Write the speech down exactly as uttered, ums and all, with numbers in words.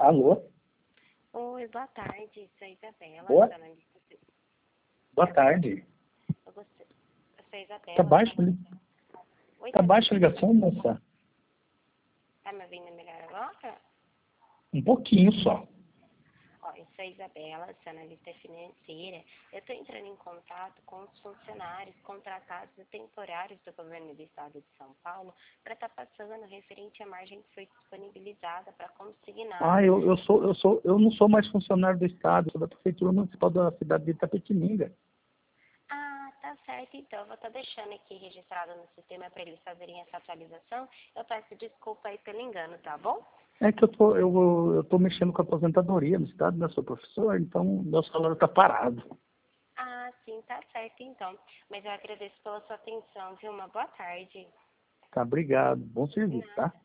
Alô? Oi, boa tarde. Sou a Isabela. Boa? Jornalista. Boa tarde. Eu gostei. Eu sou a Isabela. Tá baixo, li- Oi, tá baixa a ligação, moça? Tá me ouvindo melhor agora? Um pouquinho só. Ó, eu sou a Isabela, sou analista financeira. Eu estou entrando em contato com os funcionários contratados e temporários do governo do estado de São Paulo para estar passando referente à margem que foi disponibilizada para consignar. Ah, eu, eu sou, eu sou, eu não sou mais funcionário do estado, sou da prefeitura municipal da cidade de Itapetininga. Ah, tá certo, então. Eu vou estar deixando aqui registrado no sistema para eles fazerem essa atualização. Eu peço desculpa aí pelo engano, tá bom? É que eu tô, eu, eu tô mexendo com a aposentadoria no estado, né? Sou professor, então meu salário tá parado. Ah, sim, tá certo, então. Mas eu agradeço pela sua atenção, viu? Uma boa tarde. Tá, obrigado. Bom serviço, tá? Nada.